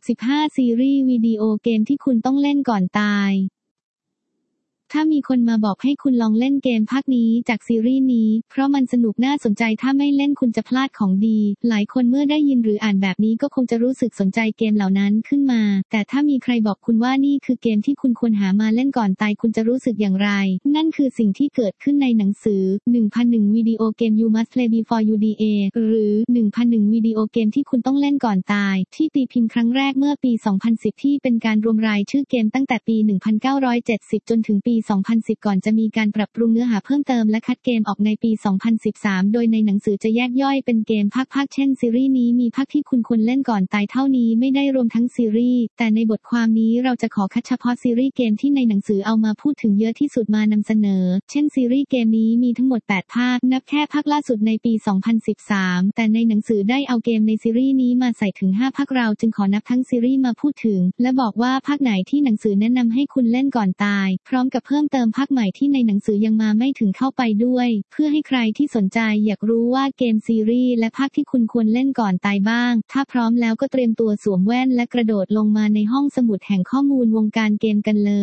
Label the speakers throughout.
Speaker 1: 15 ซีรีส์วิดีโอเกมที่คุณต้องเล่นก่อนตายถ้ามีคนมาบอกให้คุณลองเล่นเกมภาคนี้จากซีรีส์นี้เพราะมันสนุกน่าสนใจถ้าไม่เล่นคุณจะพลาดของดีหลายคนเมื่อได้ยินหรืออ่านแบบนี้ก็คงจะรู้สึกสนใจเกมเหล่านั้นขึ้นมาแต่ถ้ามีใครบอกคุณว่านี่คือเกมที่คุณควรหามาเล่นก่อนตายคุณจะรู้สึกอย่างไรนั่นคือสิ่งที่เกิดขึ้นในหนังสือ 1001 วิดีโอเกม You Must Play Before You Die หรือ 1001 วิดีโอเกมที่คุณต้องเล่นก่อนตายที่ตีพิมพ์ครั้งแรกเมื่อปี 2010 ที่เป็นการรวมรายชื่อเกมตั้งแต่ปี 1970 จนถึงปี 2010 ก่อนจะมีการปรับปรุงเนื้อหาเพิ่มเติมและคัดเกมออกในปี 2013 โดยในหนังสือจะแยกย่อยเป็นเกมภาคเช่นซีรีส์นี้มีภาคที่คุณควรเล่นก่อนตายเท่านี้ไม่ได้รวมทั้งซีรีส์แต่ในบทความนี้เราจะขอคัดเฉพาะซีรีส์เกมที่ในหนังสือเอามาพูดถึงเยอะที่สุดมานำเสนอเช่นซีรีส์เกมนี้มีทั้งหมด8ภาคนับแค่ภาคล่าสุดในปี 2013 แต่ในหนังสือได้เอาเกมในซีรีส์นี้มาใส่ถึง5ภาคเราจึงขอนับทั้งซีรีส์มาพูดถึงและบอกว่าภาคไหนที่หนังสือแนะนำให้คุณเล่นก่อนตายพร้อมกับเพิ่มเติมภาคใหม่ที่ในหนังสือยังมาไม่ถึงเข้าไปด้วยเพื่อให้ใครที่สนใจอยากรู้ว่าเกมซีรีส์และภาคที่คุณควรเล่นก่อนตายบ้างถ้าพร้อมแล้วก็เตรียมตัวสวมแว่นและกระโดดลงมาในห้องสมุดแห่งข้อมูลวงการเกมกันเลย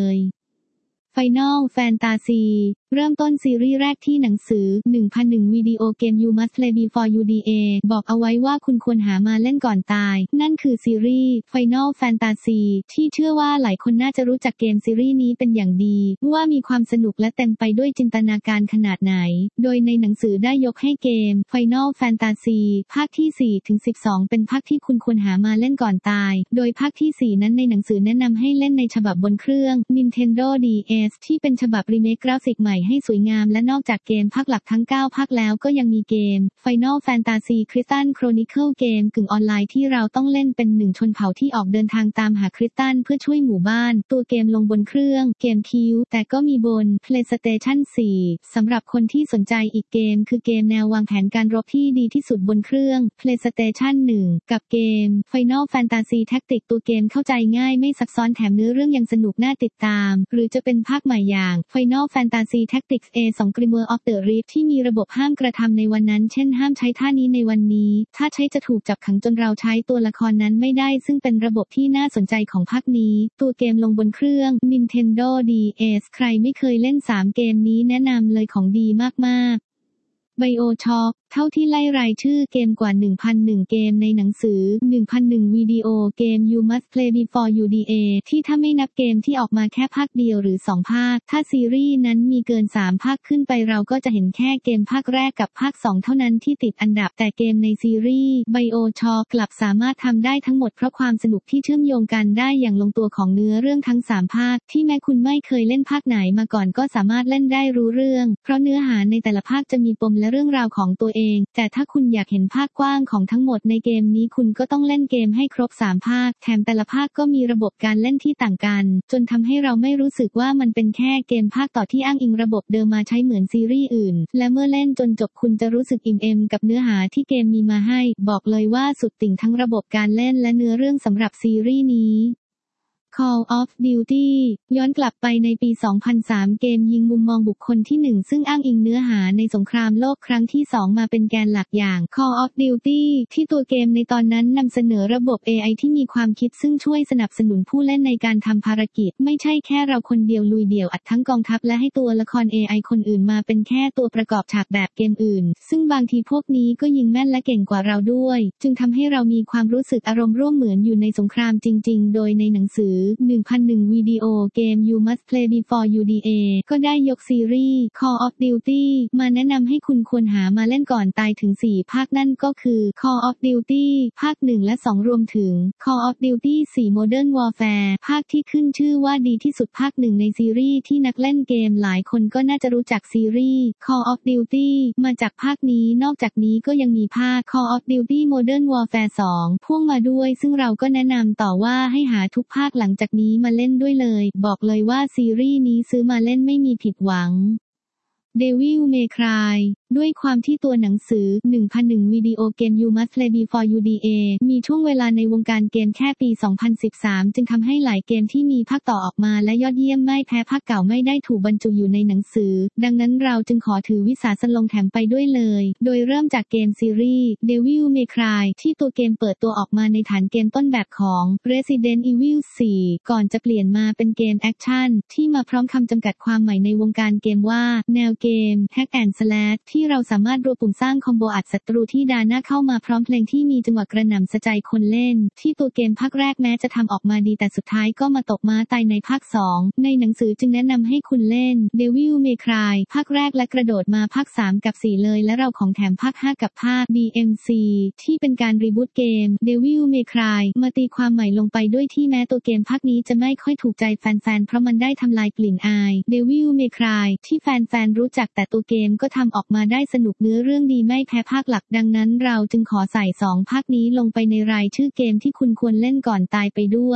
Speaker 1: Final Fantasy เริ่มต้นซีรีส์แรกที่หนังสือ 1001 วิดีโอเกม You Must Play Before You Die บอกเอาไว้ว่าคุณควรหามาเล่นก่อนตายนั่นคือซีรีส์ Final Fantasy ที่เชื่อว่าหลายคนน่าจะรู้จักเกมซีรีส์นี้เป็นอย่างดีว่ามีความสนุกและเต็มไปด้วยจินตนาการขนาดไหนโดยในหนังสือได้ยกให้เกม Final Fantasy ภาคที่ 4-12 เป็นภาคที่คุณควรหามาเล่นก่อนตายโดยภาคที่ 4 นั้นในหนังสือแนะนำให้เล่นในฉบับบนเครื่อง Nintendo DS ที่เป็นฉบับรีเมคกราฟิกใหม่ให้สวยงามและนอกจากเกมภาคหลักทั้ง9ภาคแล้วก็ยังมีเกม Final Fantasy Crystal Chronicle เกมกึ่งออนไลน์ที่เราต้องเล่นเป็นหนึ่งชนเผ่าที่ออกเดินทางตามหาคริสตัลเพื่อช่วยหมู่บ้านตัวเกมลงบนเครื่องเกมคิวแต่ก็มีบน PlayStation 4 สำหรับคนที่สนใจอีกเกมคือเกมแนววางแผนการรบที่ดีที่สุดบนเครื่อง PlayStation 1 กับเกม Final Fantasy Tactics ตัวเกมเข้าใจง่ายไม่ซับซ้อนแถมเนื้อเรื่องยังสนุกน่าติดตามหรือจะเป็นภาคใหม่อย่าง Final Fantasy Tactics A2 Grimoire of the Rift ที่มีระบบห้ามกระทำในวันนั้นเช่นห้ามใช้ท่านี้ในวันนี้ถ้าใช้จะถูกจับขังจนเราใช้ตัวละครนั้นไม่ได้ซึ่งเป็นระบบที่น่าสนใจของภาคนี้ตัวเกมลงบนเครื่อง Nintendo DS ใครไม่เคยเล่น3เกมนี้แนะนำเลยของดีมากๆBioShock เท่าที่ไล่รายชื่อเกมกว่า 1,001 เกมในหนังสือ 1,001 วิดีโอเกม You Must Play Before You Die ที่ถ้าไม่นับเกมที่ออกมาแค่ภาคเดียวหรือ2ภาคถ้าซีรีส์นั้นมีเกิน3ภาคขึ้นไปเราก็จะเห็นแค่เกมภาคแรกกับภาค2เท่านั้นที่ติดอันดับแต่เกมในซีรีส์ BioShock กลับสามารถทำได้ทั้งหมดเพราะความสนุกที่เชื่อมโยงกันได้อย่างลงตัวของเนื้อเรื่องทั้ง3ภาคที่แม้คุณไม่เคยเล่นภาคไหนมาก่อนก็สามารถเล่นได้รู้เรื่องเพราะเนื้อหาในแต่ละภาคจะมีปมและเรื่องราวของตัวเองแต่ถ้าคุณอยากเห็นภาคกว้างของทั้งหมดในเกมนี้คุณก็ต้องเล่นเกมให้ครบ3ภาคแถมแต่ละภาคก็มีระบบการเล่นที่ต่างกันจนทำให้เราไม่รู้สึกว่ามันเป็นแค่เกมภาคต่อที่อ้างอิงระบบเดิมมาใช้เหมือนซีรีส์อื่นและเมื่อเล่นจนจบคุณจะรู้สึกอิ่มเอมกับเนื้อหาที่เกมมีมาให้บอกเลยว่าสุดติ่งทั้งระบบการเล่นและเนื้อเรื่องสำหรับซีรีส์นี้ Call of Duty ย้อนกลับไปในปี 2003 เกมยิงมุมมองบุคคลที่ 1ซึ่งอ้างอิงเนื้อหาในสงครามโลกครั้งที่ 2มาเป็นแกนหลักอย่าง Call of Duty ที่ตัวเกมในตอนนั้นนำเสนอระบบ AI ที่มีความคิดซึ่งช่วยสนับสนุนผู้เล่นในการทำภารกิจไม่ใช่แค่เราคนเดียวลุยเดี่ยวอัดทั้งกองทัพและให้ตัวละคร AI คนอื่นมาเป็นแค่ตัวประกอบฉากแบบเกมอื่นซึ่งบางทีพวกนี้ก็ยิงแม่นและเก่งกว่าเราด้วยจึงทำให้เรามีความรู้สึกอารมณ์ร่วมเหมือนอยู่ในสงครามจริงๆโดยในหนังสือ1,001 วิดีโอเกม You Must Play Before You Die ก็ได้ยกซีรีส์ Call of Duty มาแนะนำให้คุณควรหามาเล่นก่อนตายถึง4ภาคนั่นก็คือ Call of Duty ภาค1และ2รวมถึง Call of Duty 4 Modern Warfare ภาคที่ขึ้นชื่อว่าดีที่สุดภาค1ในซีรีส์ที่นักเล่นเกมหลายคนก็น่าจะรู้จักซีรีส์ Call of Duty มาจากภาคนี้นอกจากนี้ก็ยังมีภาค Call of Duty Modern Warfare 2 พ่วงมาด้วยซึ่งเราก็แนะนำต่อว่าให้หาทุกภาคหลังจากนี้มาเล่นด้วยเลยบอกเลยว่าซีรีส์นี้ซื้อมาเล่นไม่มีผิดหวัง Devil May Cry ด้วยความที่ตัวหนังสือ 1001 วิดีโอเกม You Must Play Before You Die มีช่วงเวลาในวงการเกมแค่ปี 2013 จึงทำให้หลายเกมที่มีภาคต่อออกมาและยอดเยี่ยมไม่แพ้ภาคเก่าไม่ได้ถูกบรรจุอยู่ในหนังสือดังนั้นเราจึงขอถือวิสาสะลงแถมไปด้วยเลยโดยเริ่มจากเกมซีรีส์ Devil May Cry ที่ตัวเกมเปิดตัวออกมาในฐานเกมต้นแบบของ Resident Evil 4 ก่อนจะเปลี่ยนมาเป็นเกมแอคชั่นที่มาพร้อมคำจำกัดความใหม่ในวงการเกมว่าแนวเกม Hack and Slash ที่เราสามารถรัวปุ่มสร้างคอมโบอัดศัตรูที่ดาหน้าเข้ามาพร้อมเพลงที่มีจังหวะกระหน่ำสะใจคนเล่นที่ตัวเกมภาคแรกแม้จะทำออกมาดีแต่สุดท้ายก็มาตกม้าตายในภาค 2ในหนังสือจึงแนะนำให้คุณเล่น Devil May Cry ภาคแรกและกระโดดมาภาค 3 กับ 4 เลยและเราของแถมภาค 5 กับภาค DMC ที่เป็นการรีบูตเกม Devil May Cry มาตีความใหม่ลงไปด้วยที่แม้ตัวเกมภาคนี้จะไม่ค่อยถูกใจแฟนๆเพราะมันได้ทำลายกลิ่นอาย Devil May Cry ที่แฟนๆรู้จักแต่ตัวเกมก็ทำออกมาได้สนุกเนื้อเรื่องดีไม่แพ้ภาคหลักดังนั้นเราจึงขอใส่2ภาคนี้ลงไปในรายชื่อเกมที่คุณควรเล่นก่อนตายไปด้วย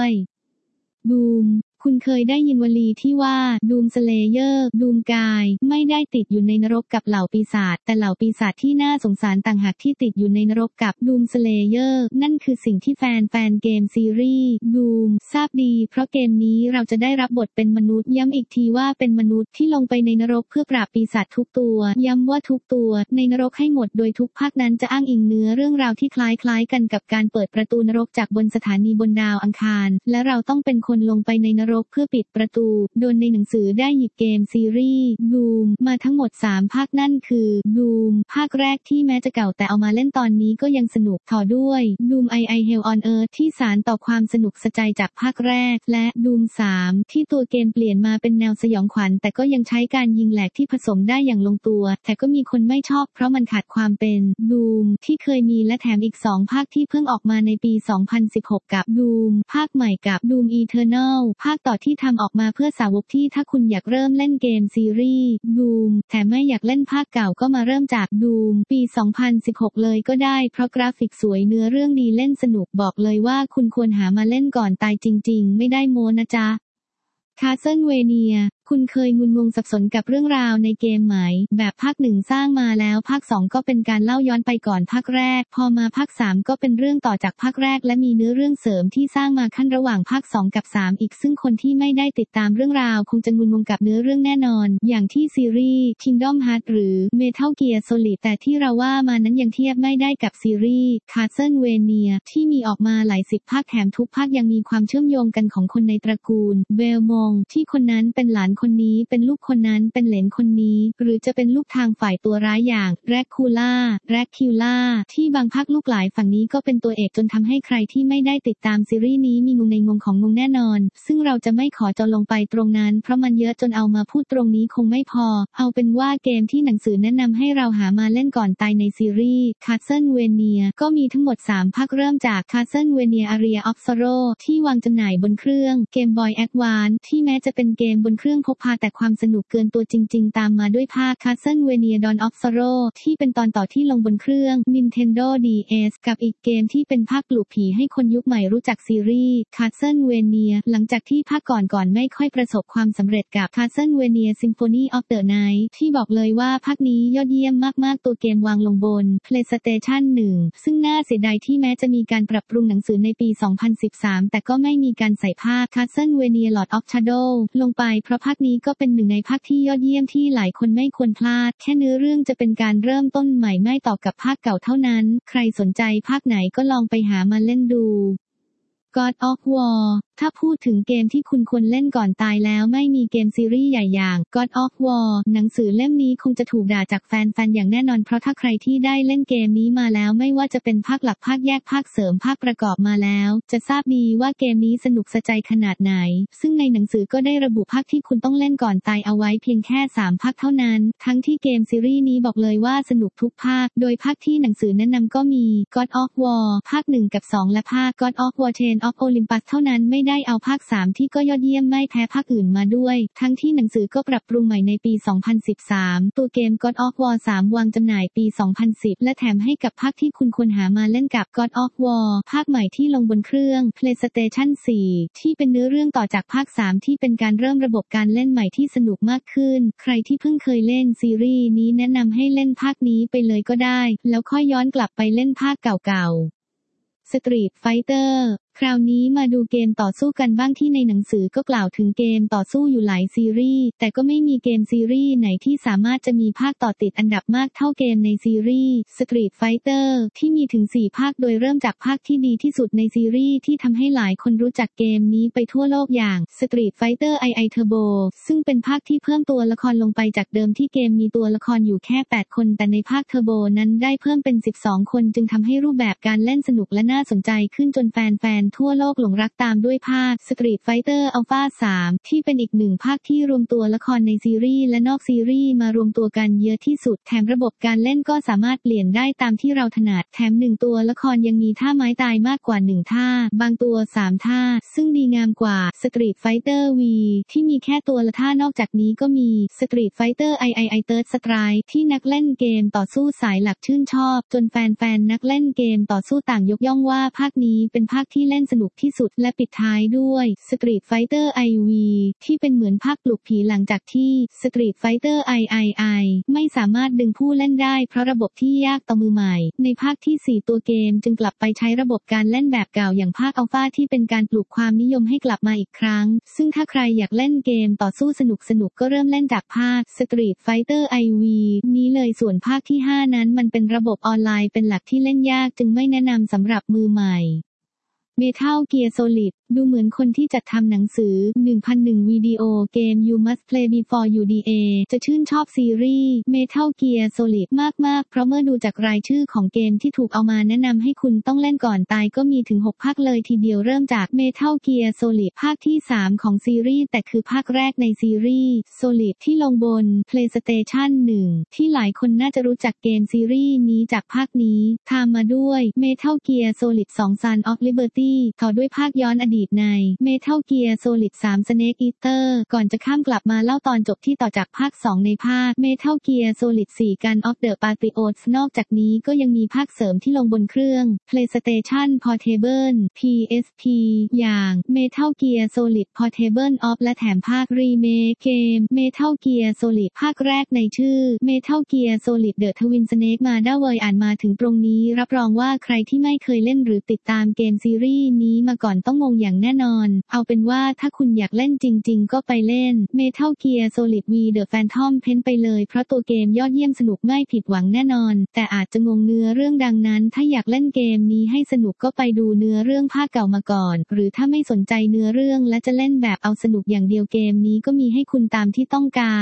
Speaker 1: Doom คุณเคยได้ยินวลีที่ว่า Doom Slayer ดูมกายไม่ได้ติดอยู่ในนรกกับเหล่าปีศาจแต่เหล่าปีศาจที่น่าสงสารต่างหากที่ติดอยู่ในนรกกับ Doom Slayer นั่นคือสิ่งที่แฟนเกมซีรีส์ Doom ทราบดีเพราะเกมนี้เราจะได้รับบทเป็นมนุษย์ย้ำอีกทีว่าเป็นมนุษย์ที่ลงไปในนรกเพื่อปราบปีศาจทุกตัวย้ำว่าทุกตัวในนรกให้หมดโดยทุกภาคนั้นจะอ้างอิงเนื้อเรื่องราวที่คล้ายกันกับการเปิดประตูนรกจากบนสถานีบนดาวอังคารและเราต้องเป็นคนลงไปในนรกเพื่อปิดประตูโดยในหนังสือได้หยิบเกมซีรีส์ Doom มาทั้งหมด3ภาคนั่นคือ Doom ภาคแรกที่แม้จะเก่าแต่เอามาเล่นตอนนี้ก็ยังสนุกต่อด้วย Doom II Hell on Earth ที่สานต่อความสนุกสะใจจากภาคแรกและ Doom 3 ที่ตัวเกมเปลี่ยนมาเป็นแนวสยองขวัญแต่ก็ยังใช้การยิงแหลกที่ผสมได้อย่างลงตัวแต่ก็มีคนไม่ชอบเพราะมันขาดความเป็น Doom ที่เคยมีและแถมอีก2ภาคที่เพิ่งออกมาในปี 2016 กับ Doom ภาคใหม่กับ Doom Eternal ภาคต่อที่ทำออกมาเพื่อสาวกที่ถ้าคุณอยากเริ่มเล่นเกมซีรีส์ Doom แต่ไม่อยากเล่นภาคเก่าก็มาเริ่มจาก Doom ปี 2016 เลยก็ได้เพราะกราฟิกสวยเนื้อเรื่องดีเล่นสนุกบอกเลยว่าคุณควรหามาเล่นก่อนตายจริงๆไม่ได้โม้นะจ๊ะ Castlevania คุณเคยงุนงงสับสนกับเรื่องราวในเกมไหมแบบภาค1สร้างมาแล้วภาค2ก็เป็นการเล่าย้อนไปก่อนภาคแรกพอมาภาค3ก็เป็นเรื่องต่อจากภาคแรกและมีเนื้อเรื่องเสริมที่สร้างมาขั้นระหว่างภาค2กับ3อีกซึ่งคนที่ไม่ได้ติดตามเรื่องราวคงจะงุนงงกับเนื้อเรื่องแน่นอนอย่างที่ซีรีส์ Kingdom Hearts หรือ Metal Gear Solid แต่ที่เราว่ามานั้นยังเทียบไม่ได้กับซีรีส์ Castlevania ที่มีออกมาหลายสิบภาคแถมทุกภาคยังมีความเชื่อมโยงกันของคนในตระกูลเบลมงที่คนนั้นเป็นหลานคนนี้เป็นลูกคนนั้นเป็นเหลนคนนี้หรือจะเป็นลูกทางฝ่ายตัวร้ายอย่างแร็คคิวล่าที่บางภาคลูกหลายฝั่งนี้ก็เป็นตัวเอกจนทำให้ใครที่ไม่ได้ติดตามซีรีส์นี้มีงงในงงของงงแน่นอนซึ่งเราจะไม่ขอเจาะลงไปตรงนั้นเพราะมันเยอะจนเอามาพูดตรงนี้คงไม่พอเอาเป็นว่าเกมที่หนังสือแนะนำให้เราหามาเล่นก่อนตายในซีรีส์ Castlevania ก็มีทั้งหมด3ภาคเริ่มจาก Castlevania Aria of Sorrow ที่วางจำหน่ายบนเครื่อง Game Boy Advance ที่แม้จะเป็นเกมบนเครื่องพกพาแต่ความสนุกเกินตัวจริงๆตามมาด้วยภาค Castlevania Dawn of Sorrow ที่เป็นตอนต่อที่ลงบนเครื่อง Nintendo DS กับอีกเกมที่เป็นภาคปลุกผีให้คนยุคใหม่รู้จักซีรีส์ Castlevania หลังจากที่ภาคก่อนไม่ค่อยประสบความสำเร็จกับ Castlevania Symphony of the Night ที่บอกเลยว่าภาคนี้ยอดเยี่ยมมากๆตัวเกมวางลงบน PlayStation 1 ซึ่งน่าเสียดายที่แม้จะมีการปรับปรุงหนังสือในปี 2013 แต่ก็ไม่มีการใส่ภาค Castlevania Lord of Shadow ลงไปเพราะภาคนี้ก็เป็นหนึ่งในภาคที่ยอดเยี่ยมที่หลายคนไม่ควรพลาดแค่เนื้อเรื่องจะเป็นการเริ่มต้นใหม่ไม่ต่อกับภาคเก่าเท่านั้นใครสนใจภาคไหนก็ลองไปหามาเล่นดู God of War ถ้าพูดถึงเกมที่คุณควรเล่นก่อนตายแล้วไม่มีเกมซีรีส์ใหญ่อย่าง God of War หนังสือเล่มนี้คงจะถูกด่าจากแฟนๆอย่างแน่นอนเพราะถ้าใครที่ได้เล่นเกมนี้มาแล้วไม่ว่าจะเป็นภาคหลักภาคแยกภาคเสริมภาคประกอบมาแล้วจะทราบดีว่าเกมนี้สนุกสะใจขนาดไหนซึ่งในหนังสือก็ได้ระบุภาคที่คุณต้องเล่นก่อนตายเอาไว้เพียงแค่3ภาคเท่านั้นทั้งที่เกมซีรีส์นี้บอกเลยว่าสนุกทุกภาคโดยภาคที่หนังสือแนะนำก็มี God of War ภาค1กับ2และภาค God of War Chains of Olympus เท่านั้นไม่ได้เอาภาค3ที่ก็ยอดเยี่ยมไม่แพ้ภาคอื่นมาด้วยทั้งที่หนังสือก็ปรับปรุงใหม่ในปี 2013 ตัวเกม God of War 3 วางจำหน่ายปี 2010 และแถมให้กับภาคที่คุณควรหามาเล่นกับ God of War ภาคใหม่ที่ลงบนเครื่อง PlayStation 4 ที่เป็นเนื้อเรื่องต่อจากภาค3ที่เป็นการเริ่มระบบการเล่นใหม่ที่สนุกมากขึ้นใครที่เพิ่งเคยเล่นซีรีส์นี้แนะนำให้เล่นภาคนี้ไปเลยก็ได้แล้วค่อยย้อนกลับไปเล่นภาคเก่าๆ Street Fighter คราวนี้มาดูเกมต่อสู้กันบ้างที่ในหนังสือก็กล่าวถึงเกมต่อสู้อยู่หลายซีรีส์แต่ก็ไม่มีเกมซีรีส์ไหนที่สามารถจะมีภาคต่อติดอันดับมากเท่าเกมในซีรีส์ Street Fighter ที่มีถึง4ภาคโดยเริ่มจากภาคที่ดีที่สุดในซีรีส์ที่ทำให้หลายคนรู้จักเกมนี้ไปทั่วโลกอย่าง Street Fighter II Turbo ซึ่งเป็นภาคที่เพิ่มตัวละครลงไปจากเดิมที่เกมมีตัวละครอยู่แค่8คนแต่ในภาค Turbo นั้นได้เพิ่มเป็น12คนจึงทำให้รูปแบบการเล่นสนุกและน่าสนใจขึ้นจนแฟนๆทั่วโลกหลงรักตามด้วยภาค Street Fighter Alpha 3 ที่เป็นอีกหนึ่งภาคที่รวมตัวละครในซีรีส์และนอกซีรีส์มารวมตัวกันเยอะที่สุดแถมระบบการเล่นก็สามารถเปลี่ยนได้ตามที่เราถนัดแถม1ตัวละครยังมีท่าไม้ตายมากกว่า1ท่าบางตัว3ท่าซึ่งดีงามกว่า Street Fighter V ที่มีแค่ตัวละท่านอกจากนี้ก็มี Street Fighter II Third Strike ที่นักเล่นเกมต่อสู้สายหลักชื่นชอบจนแฟนๆนักเล่นเกมต่อสู้ต่างยกย่องว่าภาคนี้เป็นภาคที่เล่นสนุกที่สุดและปิดท้ายด้วย Street Fighter IV ที่เป็นเหมือนภาคปลุกผีหลังจากที่ Street Fighter III ไม่สามารถดึงผู้เล่นได้เพราะระบบที่ยากต่อมือใหม่ในภาคที่4ตัวเกมจึงกลับไปใช้ระบบการเล่นแบบเก่าอย่างภาคอัลฟาที่เป็นการปลุกความนิยมให้กลับมาอีกครั้งซึ่งถ้าใครอยากเล่นเกมต่อสู้สนุกก็เริ่มเล่นจากภาค Street Fighter IV นี้เลยส่วนภาคที่5นั้นมันเป็นระบบออนไลน์เป็นหลักที่เล่นยากจึงไม่แนะนำสำหรับมือใหม่ Metal Gear Solid ดูเหมือนคนที่จัดทำหนังสือ 1001 วิดีโอเกม You Must Play Before You Die จะชื่นชอบซีรีส์ Metal Gear Solid มากๆเพราะเมื่อดูจากรายชื่อของเกมที่ถูกเอามาแนะนำให้คุณต้องเล่นก่อนตายก็มีถึง6ภาคเลยทีเดียวเริ่มจาก Metal Gear Solid ภาคที่3ของซีรีส์แต่คือภาคแรกในซีรีส์ Solid ที่ลงบน PlayStation 1 ที่หลายคนน่าจะรู้จักเกมซีรีส์นี้จากภาคนี้ตามมาด้วย Metal Gear Solid 2 Son of Liberty ต่อด้วยภาคย้อนอดีตใน Metal Gear Solid 3 Snake Eater ก่อนจะข้ามกลับมาเล่าตอนจบที่ต่อจากภาค2ในภาค Metal Gear Solid 4 Gun of the Patriots นอกจากนี้ก็ยังมีภาคเสริมที่ลงบนเครื่อง PlayStation Portable PSP อย่าง Metal Gear Solid Portable Off และแถมภาครีเมคเกม Metal Gear Solid ภาคแรกในชื่อ Metal Gear Solid The Twin Snake มาได้เวยอ่านมาถึงตรงนี้รับรองว่าใครที่ไม่เคยเล่นหรือติดตามเกมซีรีส์นี้มาก่อนต้องงงอย่างแน่นอนเอาเป็นว่าถ้าคุณอยากเล่นจริงๆก็ไปเล่น Metal Gear Solid V The Phantom Pain ไปเลยเพราะตัวเกมยอดเยี่ยมสนุกไม่ผิดหวังแน่นอนแต่อาจจะงงเนื้อเรื่องดังนั้นถ้าอยากเล่นเกมนี้ให้สนุกก็ไปดูเนื้อเรื่องภาคเก่ามาก่อนหรือถ้าไม่สนใจเนื้อเรื่องและจะเล่นแบบเอาสนุกอย่างเดียวเกมนี้ก็มีให้คุณตามที่ต้องการ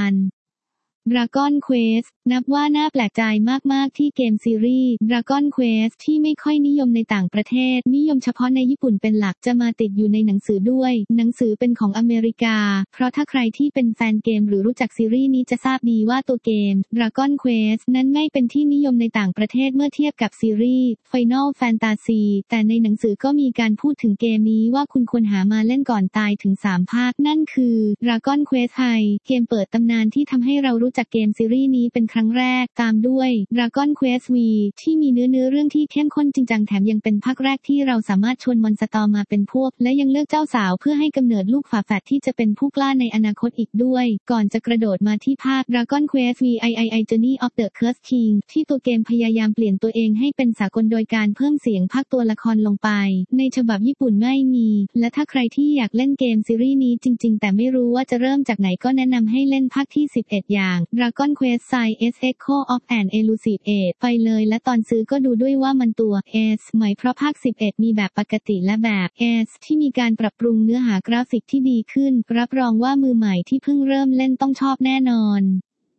Speaker 1: Dragon Quest นับว่าน่าแปลกใจมากๆที่เกมซีรีส์ Dragon Quest ที่ไม่ค่อยนิยมในต่างประเทศนิยมเฉพาะในญี่ปุ่นเป็นหลักจะมาติดอยู่ในหนังสือด้วยหนังสือเป็นของอเมริกาเพราะถ้าใครที่เป็นแฟนเกมหรือรู้จักซีรีส์นี้จะทราบดีว่าตัวเกม Dragon Quest นั้นไม่เป็นที่นิยมในต่างประเทศเมื่อเทียบกับซีรีส์ Final Fantasy แต่ในหนังสือก็มีการพูดถึงเกมนี้ว่าคุณควรหามาเล่นก่อนตายถึง3ภาคนั่นคือ Dragon Quest I เกมเปิดตำนานที่ทำให้เรารู้จากเกมซีรีส์นี้เป็นครั้งแรกตามด้วย Dragon Quest V ที่มีเนื้อเรื่องที่เข้มข้นจริงจังแถมยังเป็นภาคแรกที่เราสามารถชวนมอนสตอร์มาเป็นพวกและยังเลือกเจ้าสาวเพื่อให้กำเนิดลูกฝาแฝดที่จะเป็นผู้กล้าในอนาคตอีกด้วยก่อนจะกระโดดมาที่ภาค Dragon Quest V III Journey of the Cursed King ที่ตัวเกมพยายามเปลี่ยนตัวเองให้เป็นสากลโดยการเพิ่มเสียงภาคตัวละครลงไปในฉบับญี่ปุ่นไม่มีและถ้าใครที่อยากเล่นเกมซีรีส์นี้จริงๆแต่ไม่รู้ว่าจะเริ่มจากไหนก็แนะนำให้เล่นภาคที่11อย่าง Dragon Quest S Echo of an Elusive Age ไปเลยและตอนซื้อก็ดูด้วยว่ามันตัว S ไหมเพราะภาค11มีแบบปกติและแบบ S ที่มีการปรับปรุงเนื้อหากราฟิกที่ดีขึ้นรับรองว่ามือใหม่ที่เพิ่งเริ่มเล่นต้องชอบแน่นอน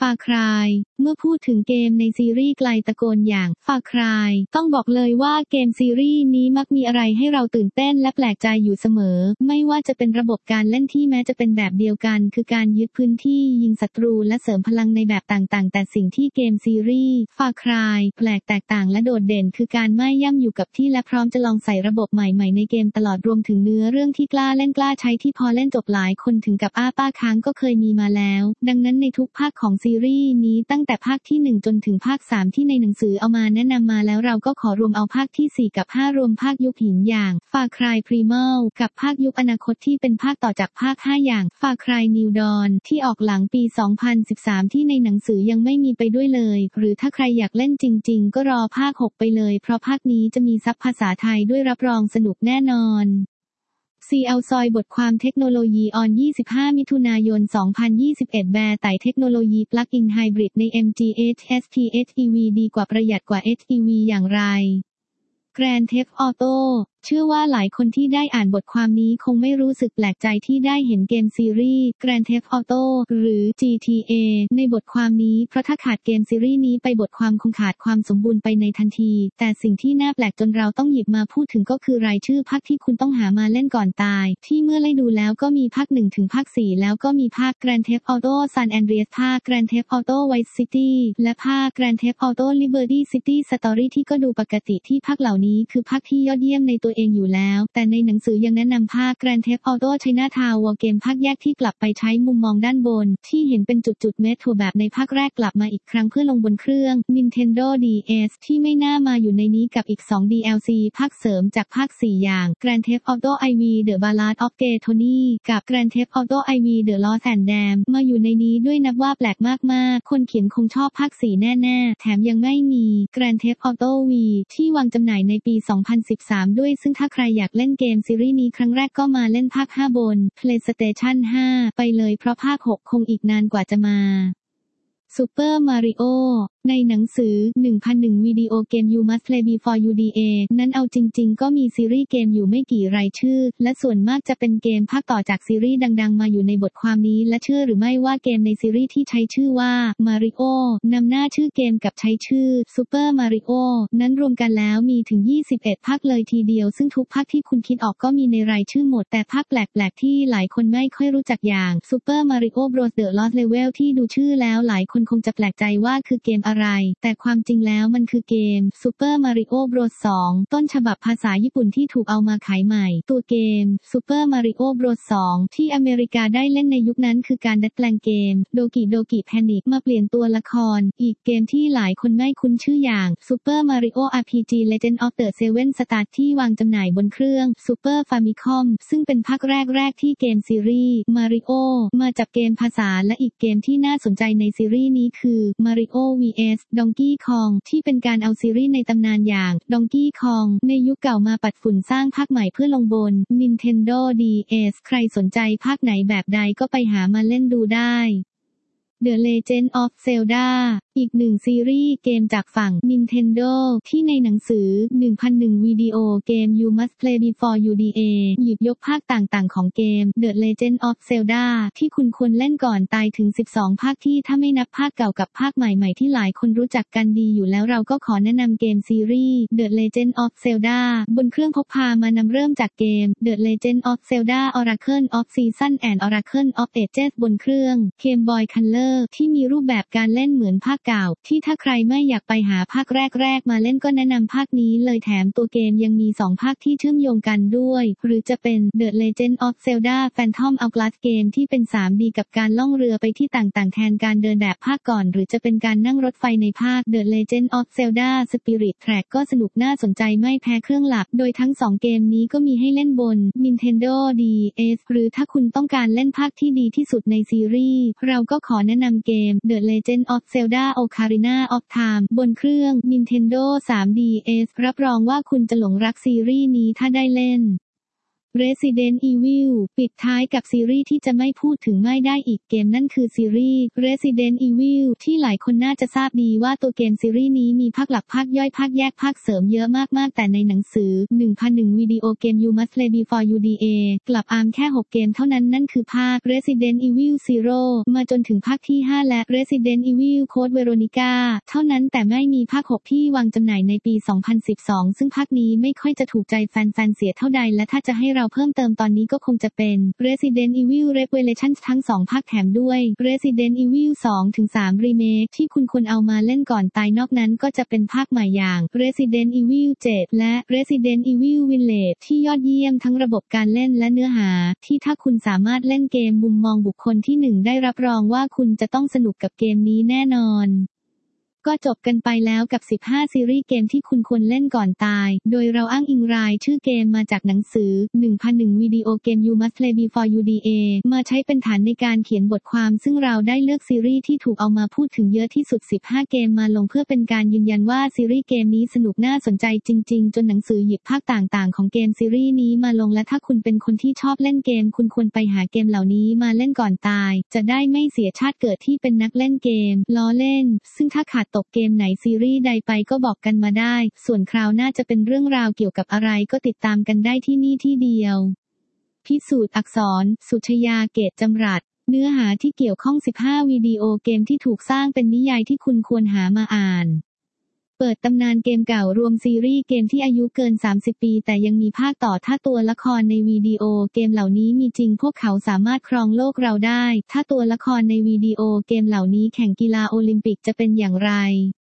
Speaker 1: Far Cry เมื่อพูดถึงเกมในซีรีส์ไกลตะโกนอย่าง Far Cry ต้องบอกเลยว่าเกมซีรีส์นี้มักมีอะไรให้เราตื่นเต้นและแปลกใจอยู่เสมอไม่ว่าจะเป็นระบบการเล่นที่แม้จะเป็นแบบเดียวกันคือการยึดพื้นที่ยิงศัตรูและเสริมพลังในแบบต่างๆแต่สิ่งที่เกมซีรีส์ Far Cry แปลกแตกต่างและโดดเด่นคือการไม่ย่ำอยู่กับที่และพร้อมจะลองใส่ระบบใหม่ๆในเกมตลอดรวมถึงเนื้อเรื่องที่กล้าเล่นกล้าใช้ที่พอเล่นจบหลายคนถึงกับอ้าปากค้างก็เคยมีมาแล้วดังนั้นในทุกภาคของซีรีส์นี้ตั้งแต่ภาคที่1จนถึงภาค3ที่ในหนังสือเอามาแนะนำมาแล้วเราก็ขอรวมเอาภาคที่4กับ5รวมภาคยุคหินอย่าง Far Cry Primal กับภาคยุคอนาคตที่เป็นภาคต่อจากภาค5อย่าง Far Cry New Dawn ที่ออกหลังปี2013ที่ในหนังสือยังไม่มีไปด้วยเลยหรือถ้าใครอยากเล่นจริงๆก็รอภาค6ไปเลยเพราะภาคนี้จะมีซับภาษาไทยด้วยรับรองสนุกแน่นอนCL ซอยบทความเทคโนโลยีออน25มิถุนายน2021แบร์ไต่เทคโนโลยีปลั๊กอินไฮบริดใน MG HST HEV ดีกว่าประหยัดกว่า HEV อย่างไร Grand Theft Auto เชื่อว่าหลายคนที่ได้อ่านบทความนี้คงไม่รู้สึกแปลกใจที่ได้เห็นเกมซีรีส์ Grand Theft Auto หรือ GTA ในบทความนี้เพราะถ้าขาดเกมซีรีส์นี้ไปบทความคงขาดความสมบูรณ์ไปในทันทีแต่สิ่งที่น่าแปลกจนเราต้องหยิบมาพูดถึงก็คือรายชื่อภาคที่คุณต้องหามาเล่นก่อนตายที่เมื่อไล่ดูแล้วก็มีภาค1ถึงภาค4แล้วก็มีภาค Grand Theft Auto San Andreas ภาค Grand Theft Auto Vice City และภาค Grand Theft Auto Liberty City Story ที่ก็ดูปกติที่ภาคเหล่านี้คือภาคที่ยอดเยี่ยมในตัวเองอยู่แล้วแต่ในหนังสือยังแนะนำภาค Grand Theft Auto Chinatown War Game ภาคแยกที่กลับไปใช้มุมมองด้านบนที่เห็นเป็นจุดๆเมโทรแบบในภาคแรกกลับมาอีกครั้งเพื่อลงบนเครื่อง Nintendo DS ที่ไม่น่ามาอยู่ในนี้กับอีก2 DLC ภาคเสริมจากภาค4อย่าง Grand Theft Auto IV The Ballad of Gay Tony กับ Grand Theft Auto IV The Lost and Damned มาอยู่ในนี้ด้วยนับว่าแปลกมากๆคนเขียนคงชอบภาค4แน่ๆแถมยังไม่มี Grand Theft Auto V ที่วางจำหน่ายในปี2013ด้วยซึ่งถ้าใครอยากเล่นเกมซีรีส์นี้ครั้งแรกก็มาเล่นภาค5บน PlayStation 5 ไปเลยเพราะภาค6คงอีกนานกว่าจะมา Super Mario ในหนังสือ 1001 วิดีโอเกม You Must Play Before You Die นั้นเอาจริงๆก็มีซีรีส์เกมอยู่ไม่กี่รายชื่อและส่วนมากจะเป็นเกมภาคต่อจากซีรีส์ดังๆมาอยู่ในบทความนี้และเชื่อหรือไม่ว่าเกมในซีรีส์ที่ใช้ชื่อว่า Mario นำหน้าชื่อเกมกับใช้ชื่อ Super Mario นั้นรวมกันแล้วมีถึง21ภาคเลยทีเดียวซึ่งทุกภาคที่คุณคิดออกก็มีในรายชื่อหมดแต่ภาคแปลกๆที่หลายคนไม่ค่อยรู้จักอย่าง Super Mario Bros The Lost Level ที่ดูชื่อแล้วหลายคนคงจะแปลกใจว่าคือเกมอะไรแต่ความจริงแล้วมันคือเกม Super Mario Bros 2 ต้นฉบับภาษาญี่ปุ่นที่ถูกเอามาขายใหม่ตัวเกม Super Mario Bros 2 ที่อเมริกาได้เล่นในยุคนั้นคือการดัดแปลงเกม Doki Doki Panic มาเปลี่ยนตัวละครอีกเกมที่หลายคนไม่คุ้นชื่ออย่าง Super Mario RPG Legend of the Seven Stars ที่วางจำหน่ายบนเครื่อง Super Famicom ซึ่งเป็นภาคแรกๆที่เกมซีรีส์ Mario มาจับเกมภาษาและอีกเกมที่น่าสนใจในซีรีส์นี้คือ Mario vs Donkey Kong ที่เป็นการเอาซีรีส์ในตำนานอย่าง Donkey Kong ในยุคเก่ามาปัดฝุ่นสร้างภาคใหม่เพื่อลงบน Nintendo DS ใครสนใจภาคไหนแบบใดก็ไปหามาเล่นดูได้ The Legend of Zelda อีกหนึ่งซีรีส์เกมจากฝั่ง Nintendo ที่ในหนังสือ 1001 วิดีโอเกม You Must Play Before You Die หยิบยกภาคต่างๆของเกม The Legend of Zelda ที่คุณควรเล่นก่อนตายถึง12ภาคที่ถ้าไม่นับภาคเก่ากับภาคใหม่ๆที่หลายคนรู้จักกันดีอยู่แล้วเราก็ขอแนะนำเกมซีรีส์ The Legend of Zelda บนเครื่องพกพามานำเริ่มจากเกม The Legend of Zelda Oracle of Seasons and Oracle of Ages บนเครื่อง Game Boy Color ที่มีรูปแบบการเล่นเหมือนภาคเก่าที่ถ้าใครไม่อยากไปหาภาคแรกมาเล่นก็แนะนำภาคนี้เลยแถมตัวเกมยังมี2ภาคที่เชื่อมโยงกันด้วยหรือจะเป็น The Legend of Zelda Phantom Hourglass เกมที่เป็น 3D กับการล่องเรือไปที่ต่างๆแทนการเดินแบบภาคก่อนหรือจะเป็นการนั่งรถไฟในภาค The Legend of Zelda Spirit Tracks ก็สนุกน่าสนใจไม่แพ้เครื่องหลักโดยทั้ง2เกมนี้ก็มีให้เล่นบน Nintendo DS หรือถ้าคุณต้องการเล่นภาคที่ดีที่สุดในซีรีส์เราก็ขอแนะนำเกม The Legend of Zelda Ocarina of Time บนเครื่อง Nintendo 3DS รับรองว่าคุณจะหลงรักซีรีส์นี้ถ้าได้เล่น Resident Evil ปิดท้ายกับซีรีส์ที่จะไม่พูดถึงไม่ได้อีกเกมนั่นคือซีรีส์ Resident Evil ที่หลายคนน่าจะทราบดีว่าตัวเกมซีรีส์นี้มีภาคหลักภาคย่อยภาคแยกภาคเสริมเยอะมากๆแต่ในหนังสือ 1001 วิดีโอเกม You Must Play Before You Die กลับแค่6เกมเท่านั้นนั่นคือภาค Resident Evil Zero มาจนถึงภาคที่5และ Resident Evil Code Veronica เท่านั้นแต่ไม่มีภาค6ที่วางจำหน่ายในปี 2012 ซึ่งภาคนี้ไม่ค่อยจะถูกใจแฟนๆเสียเท่าใดและถ้าจะให้เราเพิ่มเติมตอนนี้ก็คงจะเป็น Resident Evil Revelations ทั้ง2ภาคแถมด้วย Resident Evil 2-3 Remake ที่คุณควรเอามาเล่นก่อนตายนอกนั้นก็จะเป็นภาคใหม่อย่าง Resident Evil 7 และ Resident Evil Village ที่ยอดเยี่ยมทั้งระบบการเล่นและเนื้อหาที่ถ้าคุณสามารถเล่นเกมมุมมองบุคคลที่1ได้รับรองว่าคุณจะต้องสนุกกับเกมนี้แน่นอนก็จบกันไปแล้วกับ15ซีรีส์เกมที่คุณควรเล่นก่อนตายโดยเราอ้างอิงรายชื่อเกมมาจากหนังสือ 1001 วิดีโอเกม You Must Play Before You Die มาใช้เป็นฐานในการเขียนบทความซึ่งเราได้เลือกซีรีส์ที่ถูกเอามาพูดถึงเยอะที่สุด15เกมมาลงเพื่อเป็นการยืนยันว่าซีรีส์เกมนี้สนุกน่าสนใจจริงๆจนหนังสือหยิบภาคต่างๆของเกมซีรีส์นี้มาลงและถ้าคุณเป็นคนที่ชอบเล่นเกมคุณควรไปหาเกมเหล่านี้มาเล่นก่อนตายจะได้ไม่เสียชาติเกิดที่เป็นนักเล่นเกมล้อเล่นซึ่งถ้าขาดตกเกมไหนซีรีส์ใดไปก็บอกกันมาได้ส่วนคราวหน้าจะเป็นเรื่องราวเกี่ยวกับอะไรก็ติดตามกันได้ที่นี่ที่เดียวพิสูจน์อักษรสุชยาเกตจำรัดเนื้อหาที่เกี่ยวข้อง15วิดีโอเกมที่ถูกสร้างเป็นนิยายที่คุณควรหามาอ่านเปิดตำนานเกมเก่ารวมซีรีส์เกมที่อายุเกิน30ปีแต่ยังมีภาคต่อถ้าตัวละครในวิดีโอเกมเหล่านี้มีจริงพวกเขาสามารถครองโลกเราได้ถ้าตัวละครในวิดีโอเกมเหล่านี้แข่งกีฬาโอลิมปิกจะเป็นอย่างไร